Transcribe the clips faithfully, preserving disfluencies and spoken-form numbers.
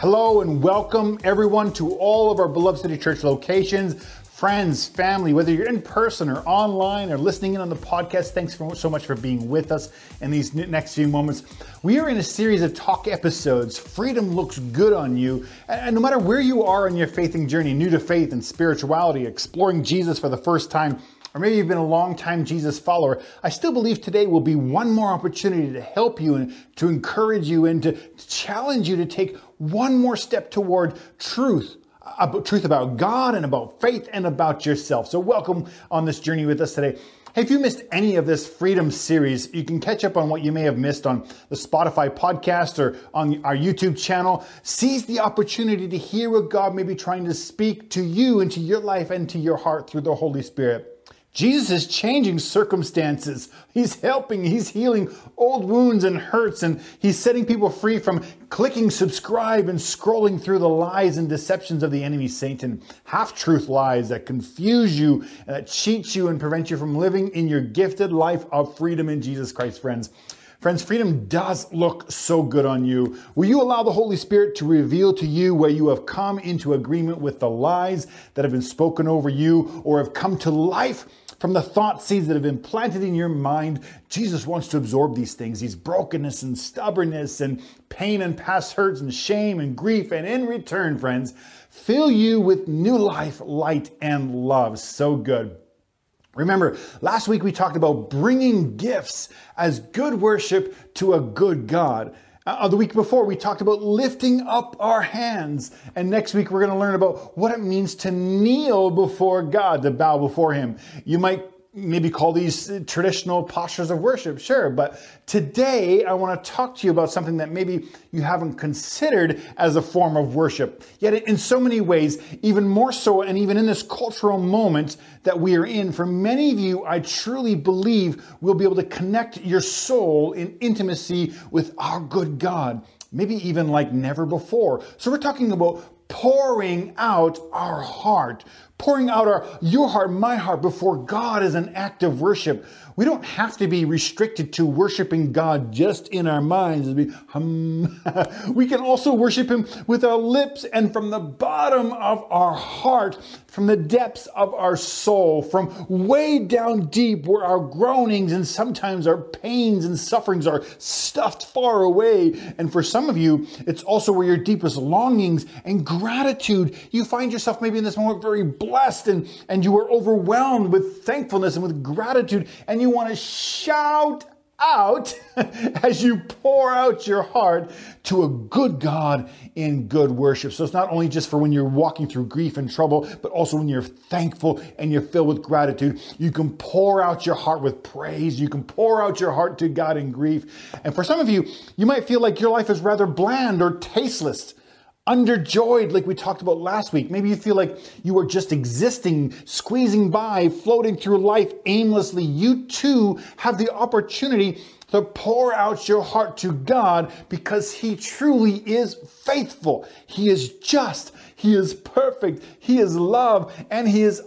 Hello and welcome everyone to all of our Beloved City Church locations. Friends, family, whether you're in person or online or listening in on the podcast, thanks for, so much for being with us in these next few moments. We are in a series of talk episodes, Freedom Looks Good on You. And no matter where you are on your faithing journey, new to faith and spirituality, exploring Jesus for the first time, or maybe you've been a long-time Jesus follower, I still believe today will be one more opportunity to help you and to encourage you and to challenge you to take one more step toward truth. About truth about God and about faith and about yourself. So welcome on this journey with us today. Hey, if you missed any of this Freedom series, you can catch up on what you may have missed on the Spotify podcast or on our YouTube channel. Seize the opportunity to hear what God may be trying to speak to you into your life and to your heart through the Holy Spirit. Jesus is changing circumstances. He's helping, he's healing old wounds and hurts, and he's setting people free from clicking subscribe and scrolling through the lies and deceptions of the enemy, Satan. Half-truth lies that confuse you, that cheat you, and prevent you from living in your gifted life of freedom in Jesus Christ, friends. Friends, freedom does look so good on you. Will you allow the Holy Spirit to reveal to you where you have come into agreement with the lies that have been spoken over you or have come to life from the thought seeds that have been planted in your mind? Jesus wants to absorb these things, these brokenness and stubbornness and pain and past hurts and shame and grief. And in return, friends, fill you with new life, light, and love. So good. Remember, last week we talked about bringing gifts as good worship to a good God. Uh, the week before, we talked about lifting up our hands. And next week, we're going to learn about what it means to kneel before God, to bow before Him. You might maybe call these traditional postures of worship, sure. But today, I want to talk to you about something that maybe you haven't considered as a form of worship. Yet in so many ways, even more so, and even in this cultural moment that we are in, for many of you, I truly believe we'll be able to connect your soul in intimacy with our good God, maybe even like never before. So we're talking about pouring out our heart, pouring out our, your heart, my heart before God as an act of worship. We don't have to be restricted to worshiping God just in our minds. We, um, we can also worship Him with our lips and from the bottom of our heart, from the depths of our soul, from way down deep where our groanings and sometimes our pains and sufferings are stuffed far away. And for some of you, it's also where your deepest longings and gratitude. You find yourself maybe in this moment very blessed and, and you are overwhelmed with thankfulness and with gratitude, and you want to shout out as you pour out your heart to a good God in good worship. So it's not only just for when you're walking through grief and trouble, but also when you're thankful and you're filled with gratitude. You can pour out your heart with praise. You can pour out your heart to God in grief. And for some of you, you might feel like your life is rather bland or tasteless, underjoyed, like we talked about last week. Maybe you feel like you are just existing, squeezing by, floating through life aimlessly. You too have the opportunity to pour out your heart to God because He truly is faithful. He is just. He is perfect. He is love. And He is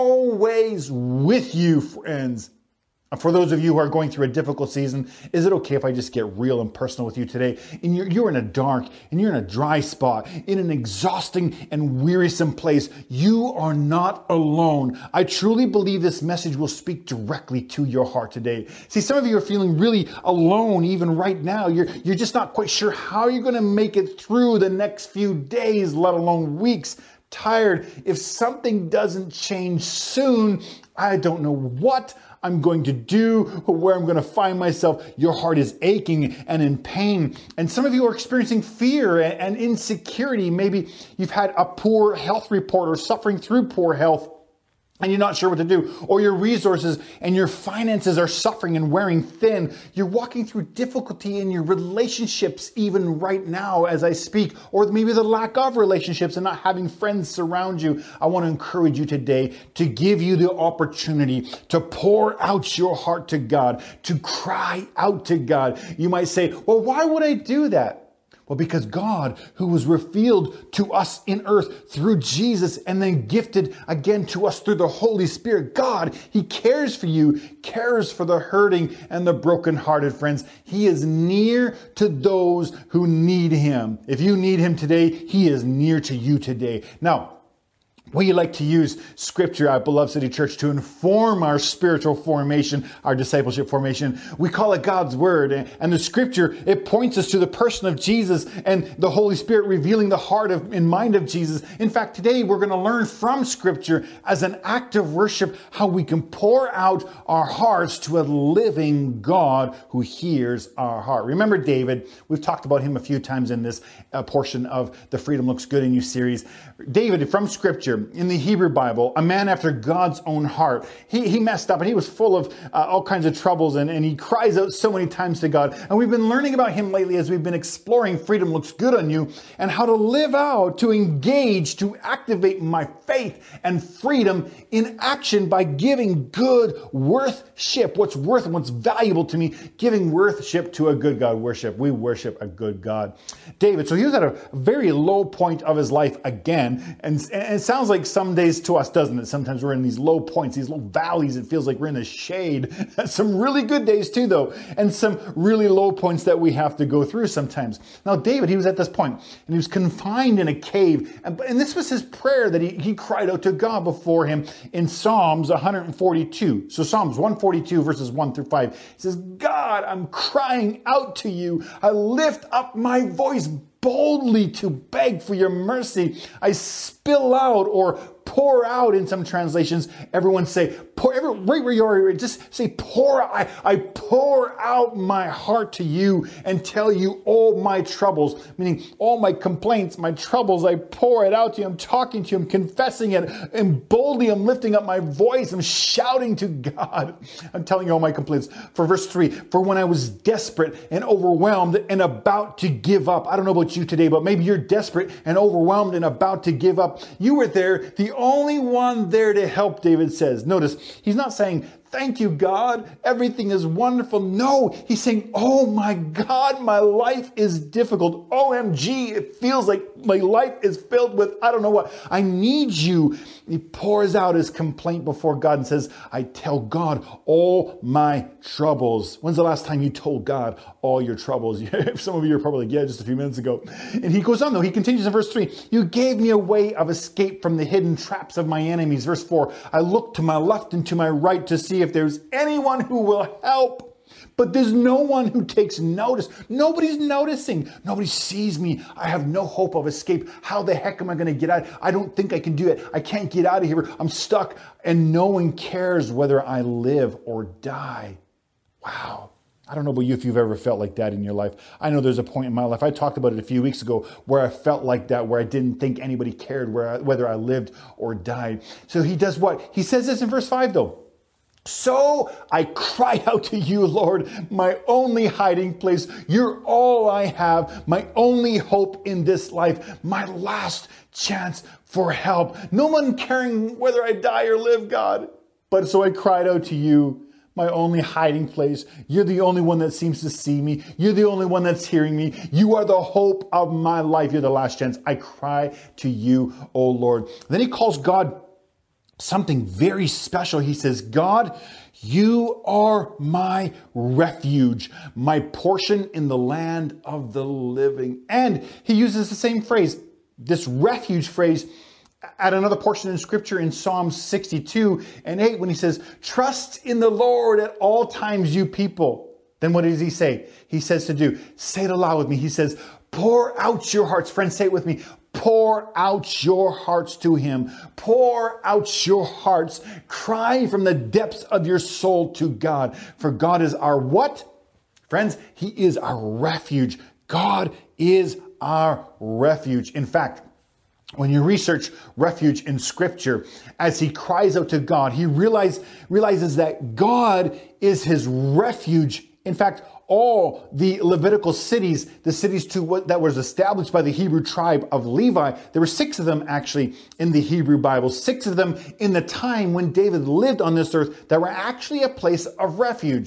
always with you, friends. For those of you who are going through a difficult season, is it okay if I just get real and personal with you today? And you're, you're in a dark and you're in a dry spot, in an exhausting and wearisome place. You are not alone. I truly believe this message will speak directly to your heart today. See, some of you are feeling really alone even right now. You're, you're just not quite sure how you're going to make it through the next few days, let alone weeks. Tired. If something doesn't change soon, I don't know what I'm going to do or where I'm going to find myself. Your heart is aching and in pain. And some of you are experiencing fear and insecurity. Maybe you've had a poor health report or suffering through poor health, and you're not sure what to do, or your resources and your finances are suffering and wearing thin. You're walking through difficulty in your relationships even right now as I speak, or maybe the lack of relationships and not having friends surround you. I want to encourage you today to give you the opportunity to pour out your heart to God, to cry out to God. You might say, well, why would I do that? Well, because God, who was revealed to us in earth through Jesus and then gifted again to us through the Holy Spirit, God, He cares for you, cares for the hurting and the brokenhearted, friends. He is near to those who need Him. If you need Him today, He is near to you today. Now, we like to use scripture at Beloved City Church to inform our spiritual formation, our discipleship formation. We call it God's Word. And the scripture, it points us to the person of Jesus and the Holy Spirit revealing the heart of, and mind of Jesus. In fact, today we're going to learn from scripture as an act of worship how we can pour out our hearts to a living God who hears our heart. Remember David? We've talked about him a few times in this uh, portion of the Freedom Looks Good in You series. David, from scripture, in the Hebrew Bible, a man after God's own heart. He, he messed up and he was full of uh, all kinds of troubles, and, and he cries out so many times to God. And we've been learning about him lately as we've been exploring Freedom Looks Good on You and how to live out, to engage, to activate my faith and freedom in action by giving good worship. What's worth and what's valuable to me, giving worship to a good God. Worship. We worship a good God. David, so he was at a very low point of his life again, and, and it sounds like some days to us, doesn't it? Sometimes we're in these low points, these low valleys. It feels like we're in the shade. Some really good days too, though, and some really low points that we have to go through sometimes. Now, David, he was at this point, and he was confined in a cave, and, and this was his prayer that he, he cried out to God before him in Psalms one forty-two. So Psalms one forty-two, verses one through five. He says, God, I'm crying out to you. I lift up my voice boldly to beg for your mercy. I spill out or pour out in some translations. Everyone say, pour, every, right where you are, just say pour. I, I pour out my heart to you and tell you all my troubles, meaning all my complaints, my troubles. I pour it out to you. I'm talking to you. I'm confessing it. And boldly I'm lifting up my voice. I'm shouting to God. I'm telling you all my complaints. For verse three, for when I was desperate and overwhelmed and about to give up. I don't know about you today, but maybe you're desperate and overwhelmed and about to give up. You were there, the only one there to help, David says. Notice, he's not saying, thank you, God, everything is wonderful. No, he's saying, oh my God, my life is difficult. O M G, it feels like my life is filled with, I don't know what. I need you. He pours out his complaint before God and says, I tell God all my troubles. When's the last time you told God all your troubles? Some of you are probably like, yeah, just a few minutes ago. And he goes on though, he continues in verse three, you gave me a way of escape from the hidden traps of my enemies. Verse four, I look to my left and to my right to see if there's anyone who will help. But there's no one who takes notice. Nobody's noticing. Nobody sees me. I have no hope of escape. How the heck am I going to get out? I don't think I can do it. I can't get out of here. I'm stuck. And no one cares whether I live or die. Wow. I don't know about you if you've ever felt like that in your life. I know there's a point in my life, I talked about it a few weeks ago, where I felt like that, where I didn't think anybody cared where I, whether I lived or died. So he does what? He says this in verse five though. So I cry out to you, Lord, my only hiding place. You're all I have, my only hope in this life, my last chance for help. No one caring whether I die or live, God. But so I cried out to you, my only hiding place. You're the only one that seems to see me. You're the only one that's hearing me. You are the hope of my life. You're the last chance. I cry to you, oh Lord. Then he calls God something very special. He says, God, you are my refuge, my portion in the land of the living. And he uses the same phrase, this refuge phrase, at another portion in scripture in Psalm sixty-two and eight, when he says, trust in the Lord at all times, you people. Then what does he say? He says to do, say it aloud with me. He says, pour out your hearts. Friends, say it with me. Pour out your hearts to him. Pour out your hearts. Cry from the depths of your soul to God. For God is our what? Friends, he is our refuge. God is our refuge. In fact, when you research refuge in scripture, as he cries out to God, he realize, realizes that God is his refuge. In fact, all the Levitical cities, the cities to what, that was established by the Hebrew tribe of Levi, there were six of them actually in the Hebrew Bible, six of them in the time when David lived on this earth that were actually a place of refuge.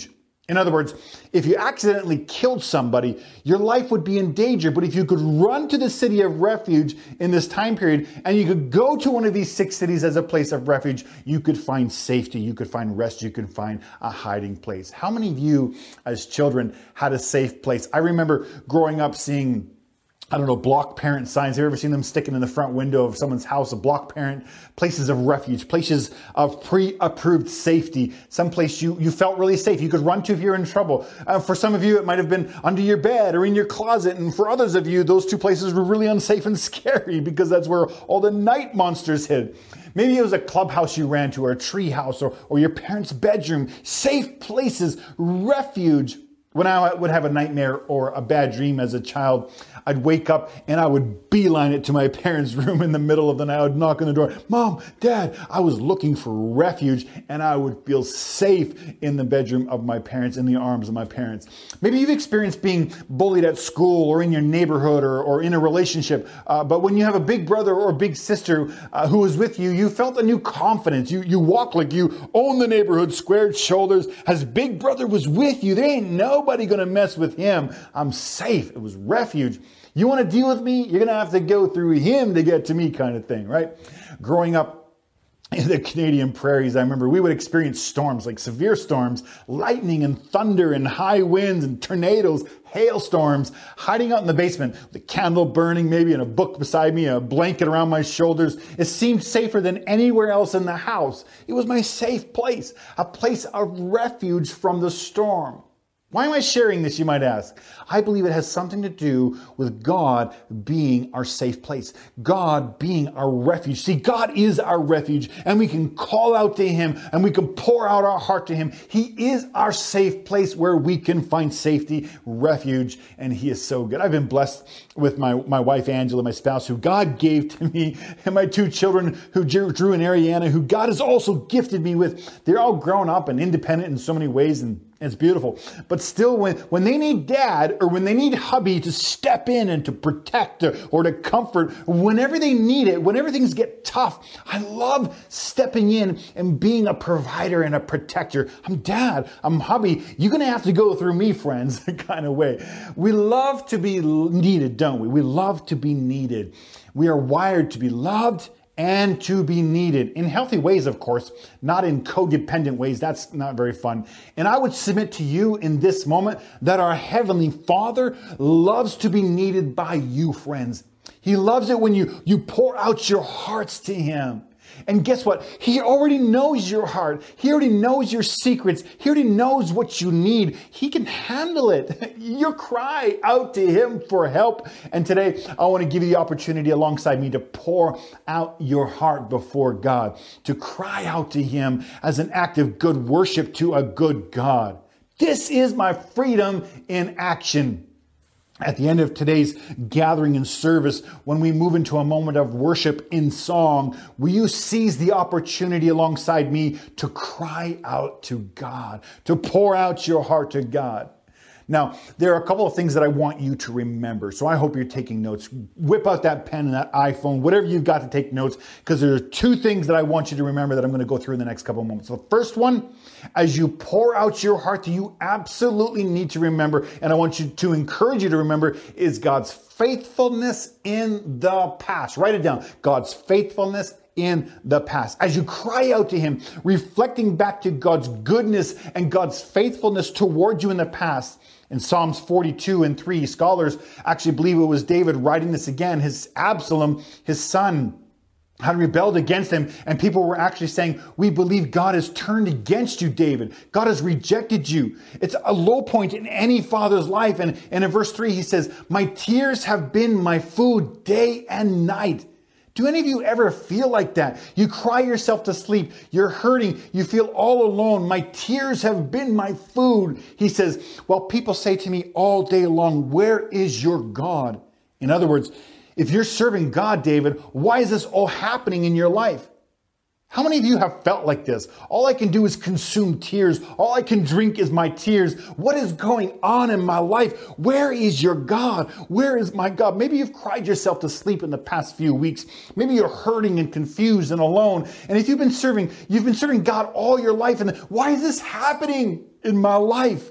In other words, if you accidentally killed somebody, your life would be in danger. But if you could run to the city of refuge in this time period, and you could go to one of these six cities as a place of refuge, you could find safety, you could find rest, you could find a hiding place. How many of you as children had a safe place? I remember growing up seeing, I don't know, block parent signs. Have you ever seen them sticking in the front window of someone's house? A block parent, places of refuge, places of pre-approved safety, someplace you, you felt really safe. You could run to if you're in trouble. Uh, for some of you, it might have been under your bed or in your closet. And for others of you, those two places were really unsafe and scary because that's where all the night monsters hid. Maybe it was a clubhouse you ran to or a tree house or, or your parents' bedroom. Safe places, refuge. When I would have a nightmare or a bad dream as a child, I'd wake up and I would beeline it to my parents' room in the middle of the night. I would knock on the door. Mom, Dad, I was looking for refuge, and I would feel safe in the bedroom of my parents, in the arms of my parents. Maybe you've experienced being bullied at school or in your neighborhood or, or in a relationship. Uh, but when you have a big brother or big sister uh, who was with you, you felt a new confidence. You, you walked like you own the neighborhood, squared shoulders. As big brother was with you, there ain't nobody going to mess with him. I'm safe. It was refuge. You want to deal with me? You're going to have to go through him to get to me, kind of thing, right? Growing up in the Canadian prairies, I remember we would experience storms, like severe storms, lightning and thunder and high winds and tornadoes, hailstorms, hiding out in the basement, with a candle burning maybe and a book beside me, a blanket around my shoulders. It seemed safer than anywhere else in the house. It was my safe place, a place of refuge from the storm. Why am I sharing this, you might ask? I believe it has something to do with God being our safe place. God being our refuge. See, God is our refuge, and we can call out to Him and we can pour out our heart to Him. He is our safe place where we can find safety, refuge, and He is so good. I've been blessed with my, my wife, Angela, my spouse, who God gave to me, and my two children, who Drew and Ariana, who God has also gifted me with. They're all grown up and independent in so many ways, and it's beautiful. But still, when, when they need dad or when they need hubby to step in and to protect or, or to comfort, whenever they need it, whenever things get tough, I love stepping in and being a provider and a protector. I'm dad, I'm hubby. You're going to have to go through me, friends, kind of way. We love to be needed, don't we? We love to be needed. We are wired to be loved and to be needed in healthy ways, of course, not in codependent ways. That's not very fun. And I would submit to you in this moment that our Heavenly Father loves to be needed by you, friends. He loves it when you, you pour out your hearts to Him. And guess what? He already knows your heart. He already knows your secrets. He already knows what you need. He can handle it. You cry out to Him for help. And today, I want to give you the opportunity alongside me to pour out your heart before God, to cry out to Him as an act of good worship to a good God. This is my freedom in action. At the end of today's gathering and service, when we move into a moment of worship in song, will you seize the opportunity alongside me to cry out to God, to pour out your heart to God? Now, there are a couple of things that I want you to remember. So I hope you're taking notes. Whip out that pen and that iPhone, whatever you've got to take notes, because there are two things that I want you to remember that I'm going to go through in the next couple of moments. So the first one, as you pour out your heart, you absolutely need to remember, and I want you to encourage you to remember, is God's faithfulness in the past. Write it down. God's faithfulness in the past. As you cry out to Him, reflecting back to God's goodness and God's faithfulness toward you in the past. In Psalms forty-two and three, scholars actually believe it was David writing this again. His Absalom, his son, had rebelled against him, and people were actually saying, we believe God has turned against you, David. God has rejected you. It's a low point in any father's life. And, and in verse three, he says, my tears have been my food day and night. Do any of you ever feel like that? You cry yourself to sleep. You're hurting. You feel all alone. My tears have been my food. He says, well, people say to me all day long, where is your God? In other words, if you're serving God, David, why is this all happening in your life? How many of you have felt like this? All I can do is consume tears. All I can drink is my tears. What is going on in my life? Where is your God? Where is my God? Maybe you've cried yourself to sleep in the past few weeks. Maybe you're hurting and confused and alone. And if you've been serving, you've been serving God all your life. And why is this happening in my life?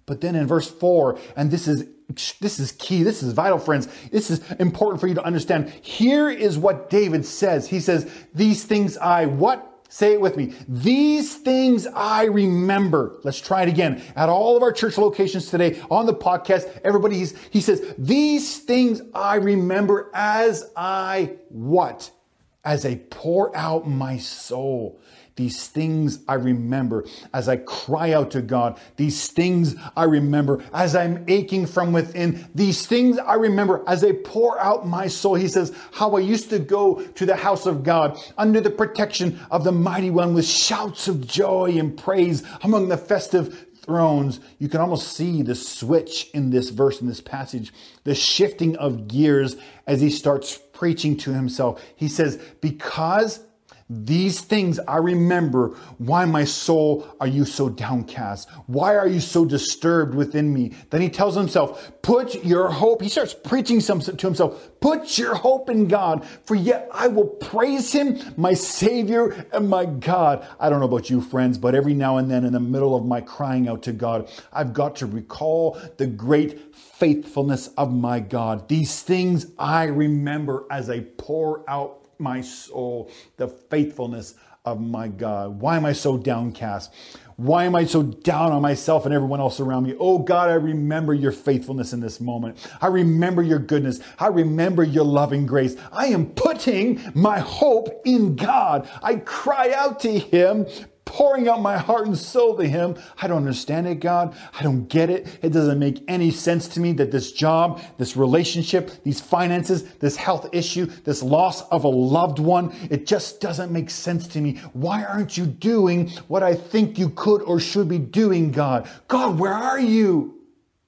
But then in verse four, and this is this is key, this is vital, friends. This is important for you to understand. Here is what David says. He says, these things I what? Say it with me. These things I remember. Let's try it again. At all of our church locations today, on the podcast, everybody, he's, he says, these things I remember as I what? As I pour out my soul. These things I remember as I cry out to God. These things I remember as I'm aching from within. These things I remember as I pour out my soul. He says, how I used to go to the house of God under the protection of the Mighty One with shouts of joy and praise among the festive thrones. You can almost see the switch in this verse, in this passage, the shifting of gears as he starts preaching to himself. He says, because these things I remember, why my soul are you so downcast? Why are you so disturbed within me? Then he tells himself, put your hope. He starts preaching some to himself. Put your hope in God, for yet I will praise him, my Savior and my God. I don't know about you, friends, but every now and then in the middle of my crying out to God, I've got to recall the great faithfulness of my God. These things I remember as I pour out my soul, the faithfulness of my God. Why am I so downcast? Why am I so down on myself and everyone else around me? Oh God, I remember your faithfulness in this moment. I remember your goodness. I remember your loving grace. I am putting my hope in God. I cry out to him, pouring out my heart and soul to him. I don't understand it, God. I don't get it. It doesn't make any sense to me that this job, this relationship, these finances, this health issue, this loss of a loved one, it just doesn't make sense to me. Why aren't you doing what I think you could or should be doing, God? God, where are you?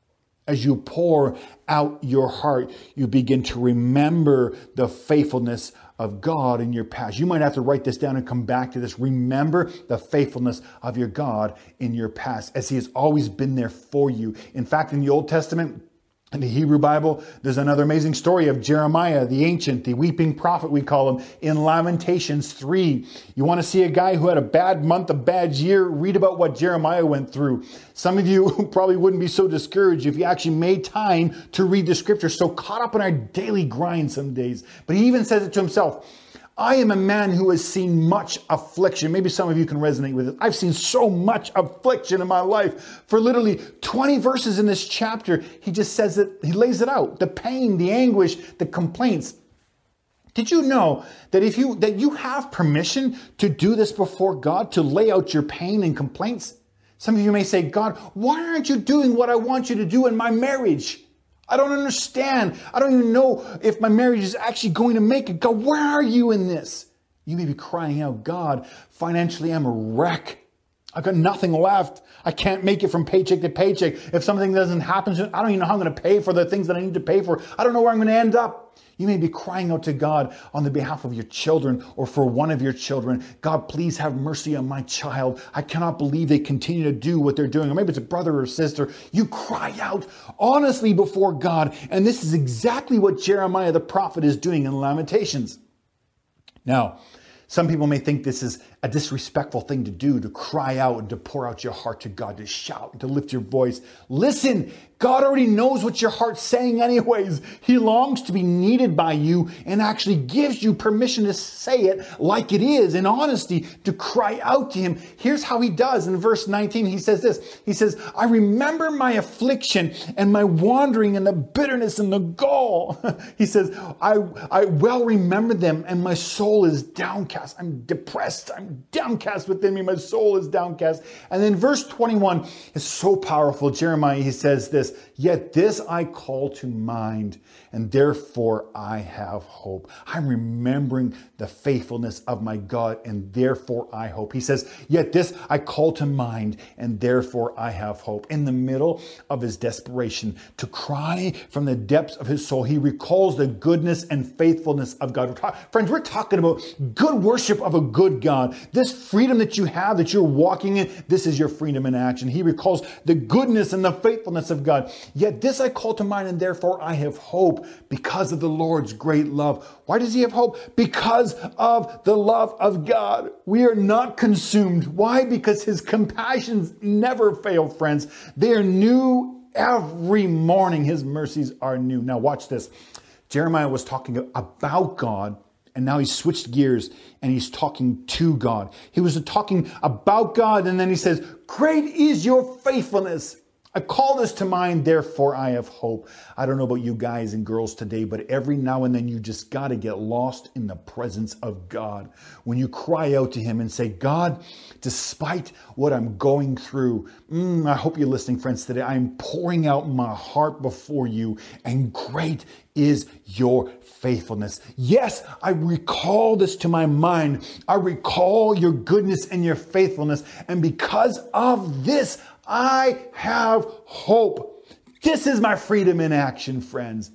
As you pour out your heart, you begin to remember the faithfulness of God in your past. You might have to write this down and come back to this. Remember the faithfulness of your God in your past, as he has always been there for you. In fact, in the Old Testament, in the Hebrew Bible, there's another amazing story of Jeremiah, the ancient, the weeping prophet, we call him, in Lamentations three. You want to see a guy who had a bad month, a bad year? Read about what Jeremiah went through. Some of you probably wouldn't be so discouraged if you actually made time to read the scripture, so caught up in our daily grind some days. But he even says it to himself. I am a man who has seen much affliction. Maybe some of you can resonate with it. I've seen so much affliction in my life. For literally twenty verses in this chapter, he just says it, he lays it out. The pain, the anguish, the complaints. Did you know that if you that you have permission to do this before God, to lay out your pain and complaints? Some of you may say, God, why aren't you doing what I want you to do in my marriage? I don't understand. I don't even know if my marriage is actually going to make it. God, where are you in this? You may be crying out, God, financially I'm a wreck. I've got nothing left. I can't make it from paycheck to paycheck. If something doesn't happen soon, I don't even know how I'm going to pay for the things that I need to pay for. I don't know where I'm going to end up. You may be crying out to God on the behalf of your children or for one of your children. God, please have mercy on my child. I cannot believe they continue to do what they're doing. Or maybe it's a brother or sister. You cry out honestly before God. And this is exactly what Jeremiah the prophet is doing in Lamentations. Now, some people may think this is a disrespectful thing to do, to cry out and to pour out your heart to God, to shout and to lift your voice. Listen, God already knows what your heart's saying anyways. He longs to be needed by you and actually gives you permission to say it like it is, in honesty, to cry out to him. Here's how he does. In verse nineteen, he says this. He says, I remember my affliction and my wandering and the bitterness and the gall. He says, I, I well remember them and my soul is downcast. I'm depressed. I'm downcast within me. My soul is downcast. And then verse twenty-one is so powerful. Jeremiah, he says this, yet this I call to mind, and therefore I have hope. I'm remembering the faithfulness of my God, and therefore I hope. He says, yet this I call to mind, and therefore I have hope. In the middle of his desperation, to cry from the depths of his soul, he recalls the goodness and faithfulness of God. We're talk- Friends, we're talking about good worship of a good God. This freedom that you have, that you're walking in, this is your freedom in action. He recalls the goodness and the faithfulness of God. Yet this I call to mind, and therefore I have hope because of the Lord's great love. Why does he have hope? Because of the love of God. We are not consumed. Why? Because his compassions never fail, friends. They are new every morning. His mercies are new. Now watch this. Jeremiah was talking about God, and now he's switched gears and he's talking to God. He was talking about God, and then he says, great is your faithfulness. I call this to mind, therefore I have hope. I don't know about you guys and girls today, but every now and then you just got to get lost in the presence of God. When you cry out to him and say, God, despite what I'm going through, mm, I hope you're listening, friends, today. I'm pouring out my heart before you, and great is your faithfulness. Yes, I recall this to my mind. I recall your goodness and your faithfulness. And because of this, I have hope. This is my freedom in action, friends.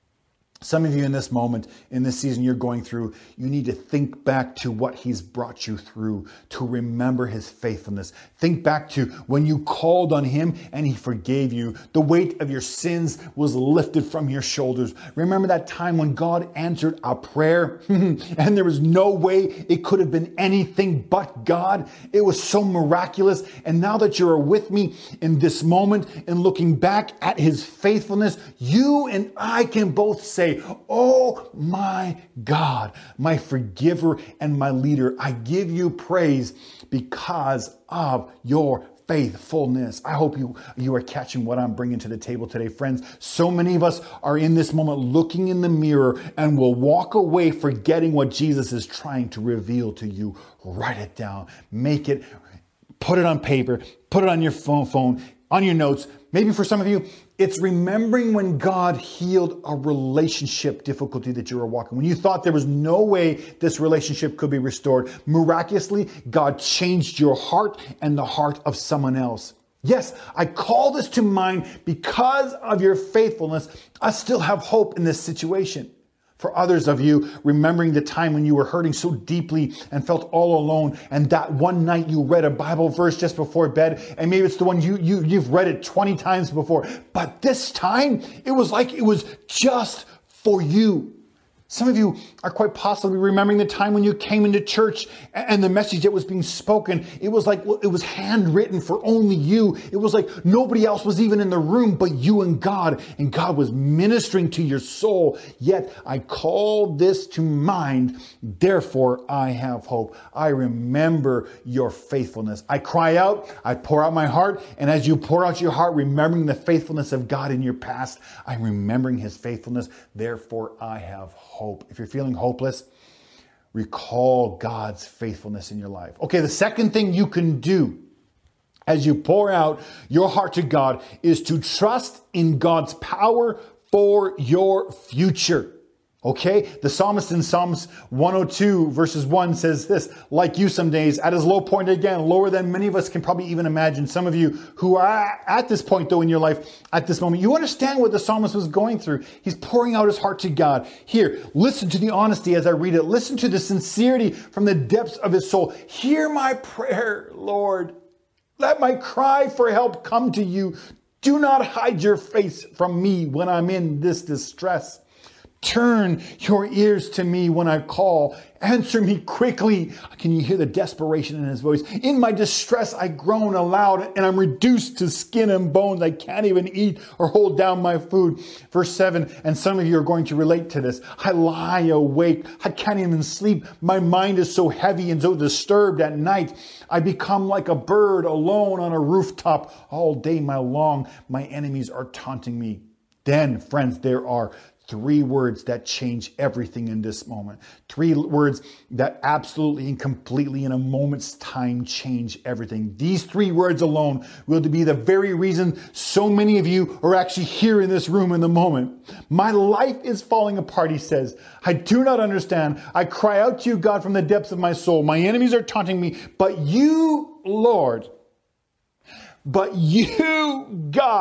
Some of you in this moment, in this season you're going through, you need to think back to what he's brought you through, to remember his faithfulness. Think back to when you called on him and he forgave you. The weight of your sins was lifted from your shoulders. Remember that time when God answered a prayer and there was no way it could have been anything but God? It was so miraculous. And now that you're with me in this moment and looking back at his faithfulness, you and I can both say, oh my God, my forgiver and my leader, I give you praise because of your faithfulness. I hope you, you are catching what I'm bringing to the table today, friends. So many of us are in this moment looking in the mirror and will walk away forgetting what Jesus is trying to reveal to you. Write it down, make it, put it on paper, put it on your phone, phone, on your notes. Maybe for some of you, it's remembering when God healed a relationship difficulty that you were walking. When you thought there was no way this relationship could be restored, miraculously, God changed your heart and the heart of someone else. Yes, I call this to mind because of your faithfulness. I still have hope in this situation. For others of you, remembering the time when you were hurting so deeply and felt all alone, and that one night you read a Bible verse just before bed, and maybe it's the one you, you, you've read it twenty times before, but this time it was like it was just for you. Some of you are quite possibly remembering the time when you came into church and the message that was being spoken, it was like it was handwritten for only you. It was like nobody else was even in the room but you and God, and God was ministering to your soul. Yet I call this to mind, therefore I have hope. I remember your faithfulness. I cry out, I pour out my heart, and as you pour out your heart, remembering the faithfulness of God in your past, I'm remembering his faithfulness, therefore I have hope. Hope. If you're feeling hopeless, recall God's faithfulness in your life. Okay, the second thing you can do as you pour out your heart to God is to trust in God's power for your future. Okay, the psalmist in Psalms one oh two verses one says this, like you some days, at his low point again, lower than many of us can probably even imagine. Some of you who are at this point though in your life, at this moment, you understand what the psalmist was going through. He's pouring out his heart to God. Here, listen to the honesty as I read it. Listen to the sincerity from the depths of his soul. Hear my prayer, Lord. Let my cry for help come to you. Do not hide your face from me when I'm in this distress. Turn your ears to me when I call. Answer me quickly. Can you hear the desperation in his voice? In my distress, I groan aloud and I'm reduced to skin and bones. I can't even eat or hold down my food. Verse seven, and some of you are going to relate to this. I lie awake. I can't even sleep. My mind is so heavy and so disturbed at night. I become like a bird alone on a rooftop all day long. My enemies are taunting me. Then, friends, there are three words that change everything in this moment. Three words that absolutely and completely in a moment's time change everything. These three words alone will be the very reason so many of you are actually here in this room in the moment. My life is falling apart, he says. I do not understand. I cry out to you, God, from the depths of my soul. My enemies are taunting me, but you, Lord, but you, God,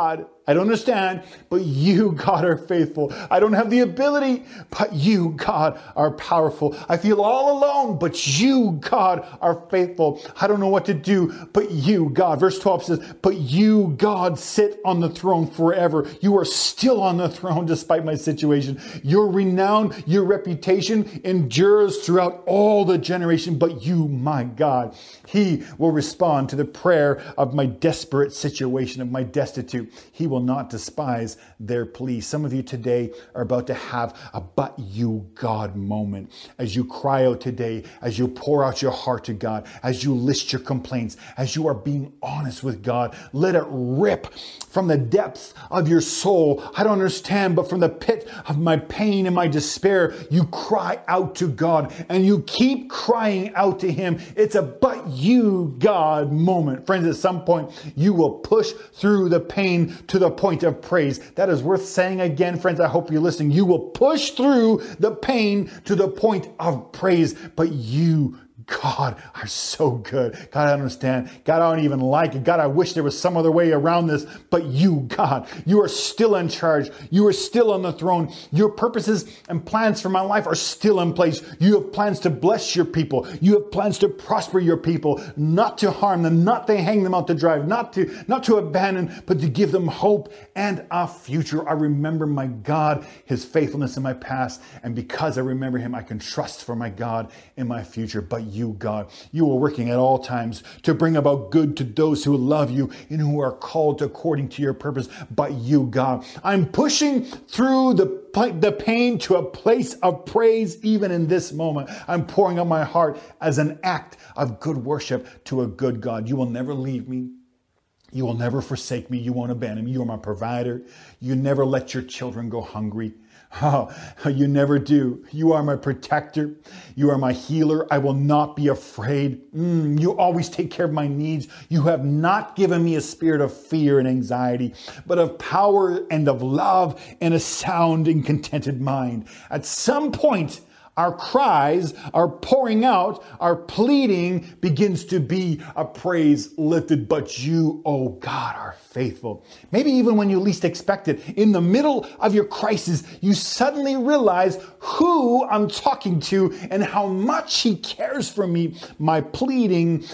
I don't understand, but you, God, are faithful. I don't have the ability, but you, God, are powerful. I feel all alone, but you, God, are faithful. I don't know what to do, but you, God. Verse twelve says, but you, God, sit on the throne forever. You are still on the throne despite my situation. Your renown, your reputation endures throughout all the generation, but you, my God, he will respond to the prayer of my desperate situation, of my destitute. He will not despise their plea. Some of you today are about to have a but you, God moment. As you cry out today, as you pour out your heart to God, as you list your complaints, as you are being honest with God, let it rip from the depths of your soul. I don't understand, but from the pit of my pain and my despair, you cry out to God and you keep crying out to him. It's a but you, God moment. Friends, at some point, you will push through the pain to the point of praise. That is worth saying again, friends. I hope you're listening. You will push through the pain to the point of praise, but you, God, are so good. God, I understand. God, I don't even like it. God, I wish there was some other way around this. But you, God, you are still in charge. You are still on the throne. Your purposes and plans for my life are still in place. You have plans to bless your people. You have plans to prosper your people, not to harm them, not to hang them out to dry, not to, not to abandon, but to give them hope and a future. I remember my God, his faithfulness in my past. And because I remember him, I can trust for my God in my future. But you, God, you are working at all times to bring about good to those who love you and who are called according to your purpose. But you, God, I'm pushing through the the pain to a place of praise even in this moment. I'm pouring out my heart as an act of good worship to a good God. You will never leave me. You will never forsake me. You won't abandon me. You are my provider. You never let your children go hungry. Oh, you never do. You are my protector. You are my healer. I will not be afraid. Mm, you always take care of my needs. You have not given me a spirit of fear and anxiety, but of power and of love and a sound and contented mind. At some point, our cries, our pouring out, our pleading begins to be a praise lifted. But you, oh God, are faithful. Maybe even when you least expect it, in the middle of your crisis, you suddenly realize who I'm talking to and how much he cares for me. My pleading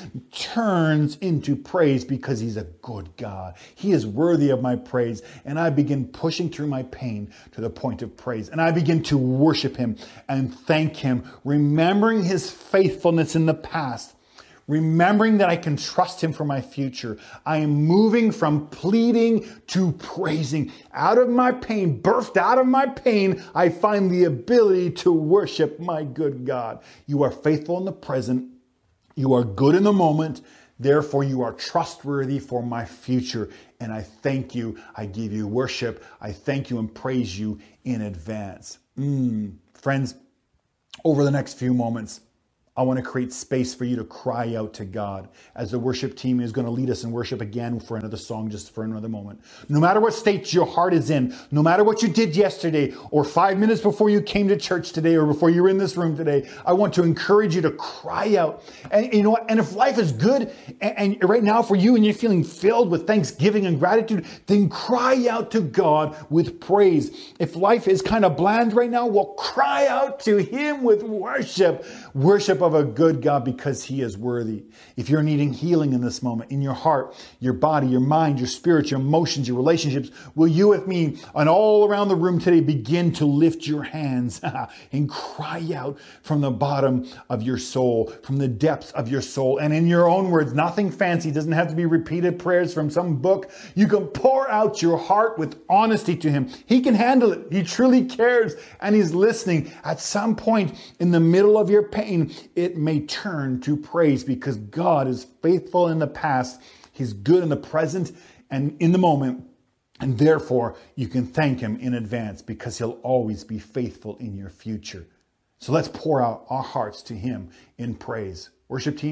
turns into praise because he's a good God. He is worthy of my praise. And I begin pushing through my pain to the point of praise. And I begin to worship him and thank him, remembering his faithfulness in the past, remembering that I can trust him for my future. I am moving from pleading to praising. Out of my pain, birthed out of my pain, I find the ability to worship my good God. You are faithful in the present. You are good in the moment. Therefore, you are trustworthy for my future. And I thank you. I give you worship. I thank you and praise you in advance. Mm. Friends, over the next few moments, I want to create space for you to cry out to God as the worship team is going to lead us in worship again for another song, just for another moment. No matter what state your heart is in, no matter what you did yesterday or five minutes before you came to church today or before you were in this room today, I want to encourage you to cry out. And you know what? And if life is good and, and right now for you and you're feeling filled with thanksgiving and gratitude, then cry out to God with praise. If life is kind of bland right now, well, cry out to him with worship. Worship of a good God because he is worthy. If you're needing healing in this moment, in your heart, your body, your mind, your spirit, your emotions, your relationships, will you with me and all around the room today begin to lift your hands and cry out from the bottom of your soul, from the depths of your soul. And in your own words, nothing fancy, doesn't have to be repeated prayers from some book. You can pour out your heart with honesty to him. He can handle it. He truly cares and he's listening. At some point in the middle of your pain, it may turn to praise because God is faithful in the past. He's good in the present and in the moment. And therefore, you can thank him in advance because he'll always be faithful in your future. So let's pour out our hearts to him in praise. Worship team.